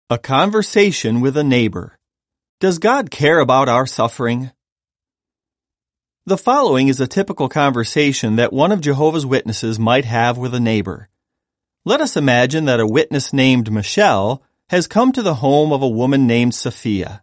A conversation with a neighbor. Does God care about our suffering? The following is a typical conversation that one of Jehovah's Witnesses might have with a neighbor. Let us imagine that a witness named Michelle has come to the home of a woman named Sophia.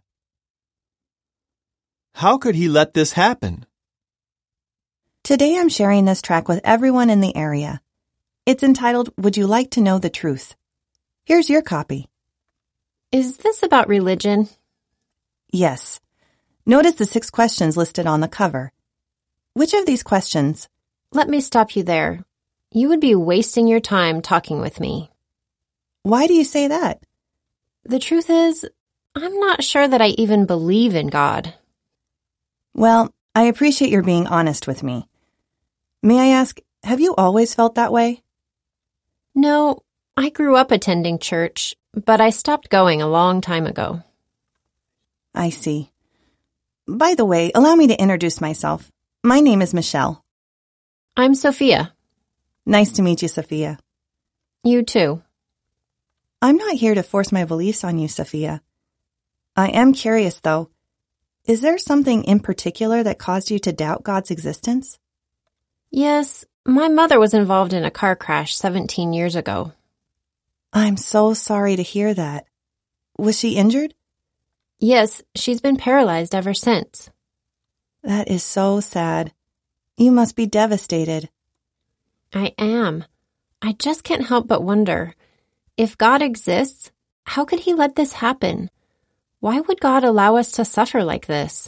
How could he let this happen? Today I'm sharing this track with everyone in the area. It's entitled, Would You Like to Know the Truth? Here's your copy. Is this about religion? Yes. Notice the 6 questions listed on the cover. Which of these questions? Let me stop you there. You would be wasting your time talking with me. Why do you say that? The truth is, I'm not sure that I even believe in God. Well, I appreciate your being honest with me. May I ask, have you always felt that way? No, I grew up attending church, but I stopped going a long time ago. I see. By the way, allow me to introduce myself. My name is Michelle. I'm Sophia. Nice to meet you, Sophia. You too. I'm not here to force my beliefs on you, Sophia. I am curious, though. Is there something in particular that caused you to doubt God's existence? Yes, my mother was involved in a car crash 17 years ago. I'm so sorry to hear that. Was she injured? Yes, she's been paralyzed ever since. That is so sad. You must be devastated. I am. I just can't help but wonder, if God exists, how could he let this happen? Why would God allow us to suffer like this?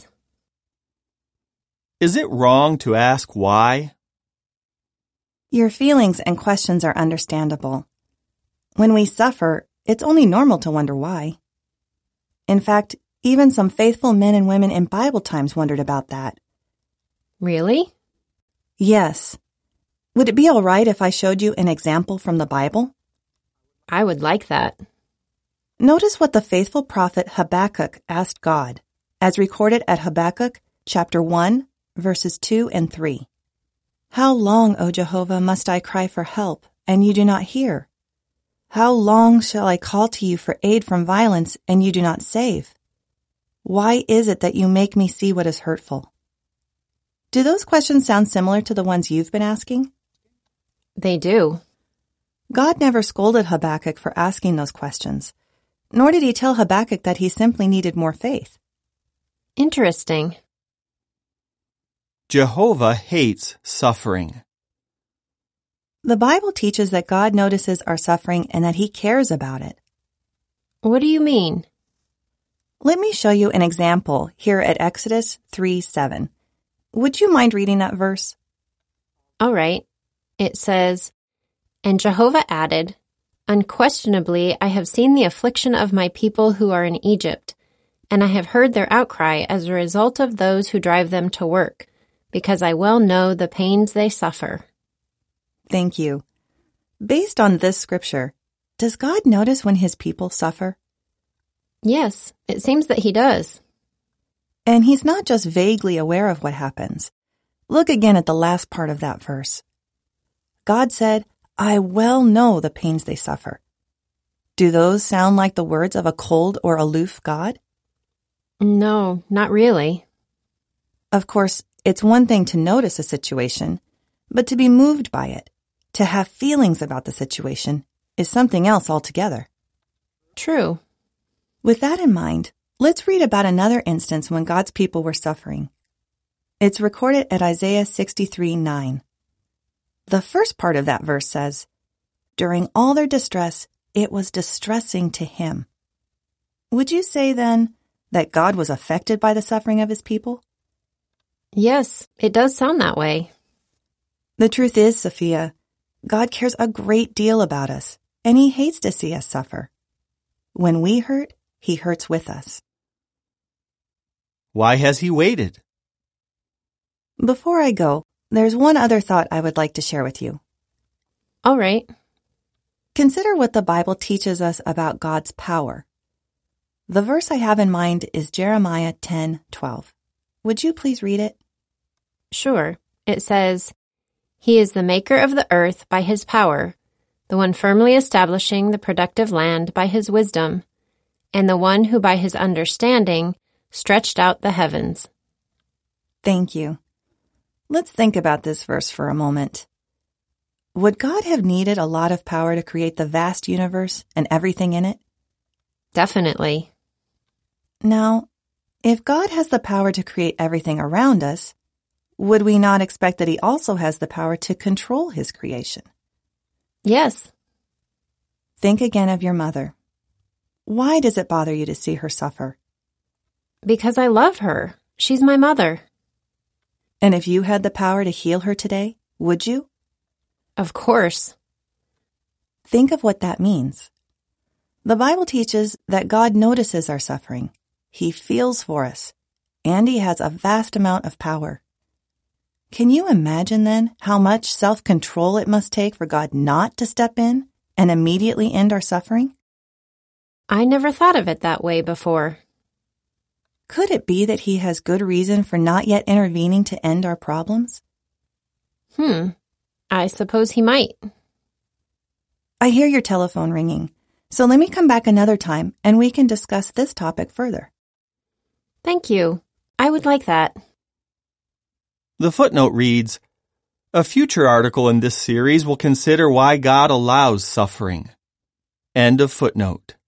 Is it wrong to ask why? Your feelings and questions are understandable. When we suffer, it's only normal to wonder why. In fact, even some faithful men and women in Bible times wondered about that. Really? Yes. Would it be all right if I showed you an example from the Bible? I would like that. Notice what the faithful prophet Habakkuk asked God, as recorded at Habakkuk chapter 1, verses 2 and 3. How long, O Jehovah, must I cry for help, and you do not hear? How long shall I call to you for aid from violence, and you do not save? Why is it that you make me see what is hurtful? Do those questions sound similar to the ones you've been asking? They do. God never scolded Habakkuk for asking those questions, nor did he tell Habakkuk that he simply needed more faith. Interesting. Jehovah hates suffering. The Bible teaches that God notices our suffering and that he cares about it. What do you mean? Let me show you an example here at Exodus 3:7. Would you mind reading that verse? All right. It says, And Jehovah added, Unquestionably, I have seen the affliction of my people who are in Egypt, and I have heard their outcry as a result of those who drive them to work, because I well know the pains they suffer. Thank you. Based on this scripture, does God notice when his people suffer? Yes, it seems that he does. And he's not just vaguely aware of what happens. Look again at the last part of that verse. God said, I well know the pains they suffer. Do those sound like the words of a cold or aloof God? No, not really. Of course, it's one thing to notice a situation, but to be moved by it, to have feelings about the situation, is something else altogether. True. With that in mind, let's read about another instance when God's people were suffering. It's recorded at Isaiah 63:9. The first part of that verse says, During all their distress, it was distressing to him. Would you say, then, that God was affected by the suffering of his people? Yes, it does sound that way. The truth is, Sophia, God cares a great deal about us, and he hates to see us suffer. When we hurt, he hurts with us. Why has he waited? Before I go, there's one other thought I would like to share with you. All right. Consider what the Bible teaches us about God's power. The verse I have in mind is Jeremiah 10:12. Would you please read it? Sure. It says, He is the maker of the earth by his power, the one firmly establishing the productive land by his wisdom. and the one who by his understanding stretched out the heavens. Thank you. Let's think about this verse for a moment. Would God have needed a lot of power to create the vast universe and everything in it? Definitely. Now, if God has the power to create everything around us, would we not expect that he also has the power to control his creation? Yes. Think again of your mother. Why does it bother you to see her suffer? Because I love her. She's my mother. And if you had the power to heal her today, would you? Of course. Think of what that means. The Bible teaches that God notices our suffering. He feels for us, and he has a vast amount of power. Can you imagine then how much self-control it must take for God not to step in and immediately end our suffering? I never thought of it that way before. Could it be that he has good reason for not yet intervening to end our problems? I suppose he might. I hear your telephone ringing, so let me come back another time and we can discuss this topic further. Thank you. I would like that. The footnote reads, "A future article in this series will consider why God allows suffering." End of footnote.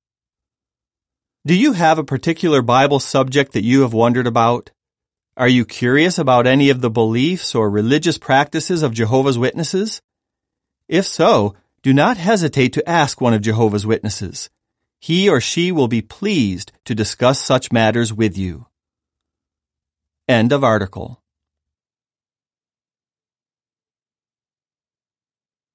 Do you have a particular Bible subject that you have wondered about? Are you curious about any of the beliefs or religious practices of Jehovah's Witnesses? If so, do not hesitate to ask one of Jehovah's Witnesses. He or she will be pleased to discuss such matters with you. End of article.